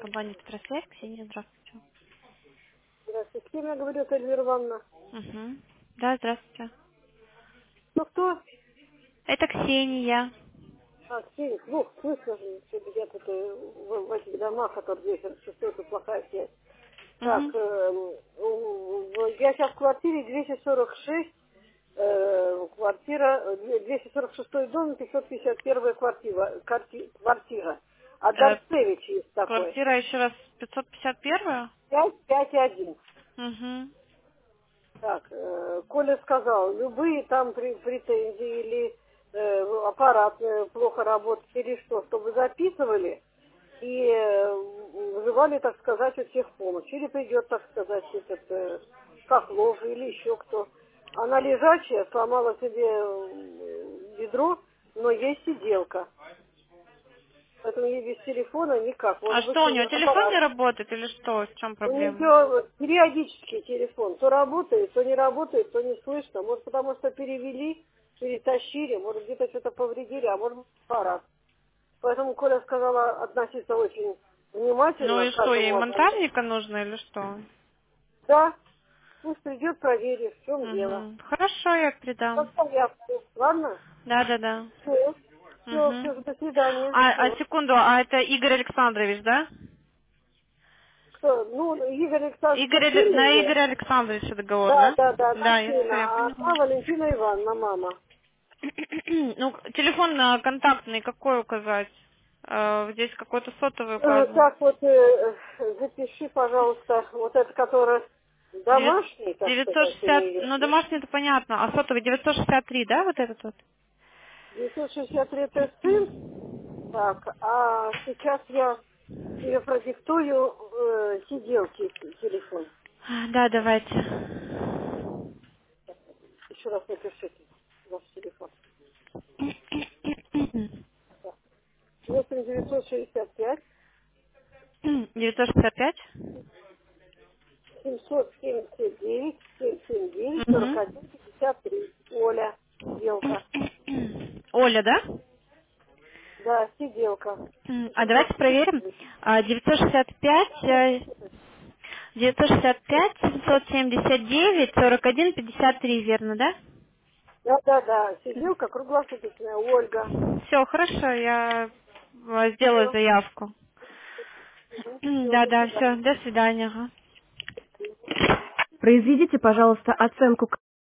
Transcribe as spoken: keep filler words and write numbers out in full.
Компания Петросвязь, Ксения, здравствуйте. Здравствуйте. С кем я говорю, это Эльвира Ивановна? Угу. Да, здравствуйте. Ну кто? Это Ксения. А, Ксения, ну, слышно же, что я тут э, в, в этих домах, которые вечер шестой, тут плохая связь. Так, Угу. э, в- я сейчас в квартире двести сорок шесть, э, квартира, э, двести сорок шестой дом, пятьсот пятьдесят первая квартира, кварти- квартира. А Э, Дарцевич есть такой. квартира еще раз пятьсот пятьдесят один? пять пять один. Угу. Так, э, Коля сказал, любые там пре- претензии или э, аппарат э, плохо работает или что, чтобы записывали и э, вызывали, так сказать, у всех помощь. Или придет, так сказать, этот э, Хохлов или еще кто. Она лежачая, сломала себе э, бедро, но есть сиделка. Поэтому ей без телефона никак. А Может быть, что, у него телефон аппарат. не работает или что? В чем У проблема? нее периодически телефон то работает, то не работает, то не слышно. Может, потому что перевели, перетащили, может, где-то что-то повредили, а может, аппарат. Поэтому Коля сказала относиться очень Ну внимательно и к что, ей каждому одному. монтажника нужно или что? Да, пусть придет, проверит, в чем дело. Угу. Хорошо, я передам. Как порядку, ладно? Да, да, да. Все, все, Угу. все, до свидания. А, а Всё. секунду, а это Игорь Александрович, да? Кто? Ну, Игорь Александрович Игорь, Але- Костылин на же. Игоря Александровича договор, Да, да? да, да, на Да, я все, я сына, а поняла. та Валентина Ивановна, мама. Ну, телефон э, контактный какой указать? Э, Здесь какой-то сотовый Э, указан. Так вот, э, запиши, пожалуйста, вот это, который Девять- домашний, так девятьсот сказать, у шестьдесят, нее. ну домашний это понятно, а сотовый девятьсот шестьдесят три, да, вот этот вот? девятьсот шестьдесят три это сын. Так, а сейчас я тебе продиктую э, сиделки телефон. А, Да, давайте. Еще раз напишите ваш телефон. Так, восемь девятьсот шестьдесят пять девятьсот шестьдесят пять. семьсот семьдесят девять семьсот семьдесят девять сорок Мгм. один пятьдесят три. Оля, сиделка. Оля, да? Да, сиделка. М, А семьсот давайте проверим. А, девятьсот шестьдесят пять, э, девятьсот шестьдесят пять, семьсот семьдесят девять, сорок один, пятьдесят три, верно, да? Да, да, да. Сиделка круглосуточная, Ольга. Все, хорошо, я э, сделаю Все. заявку. М, Все, Да, до да, все, свидания. до свидания. Ага. Произведите, пожалуйста, оценку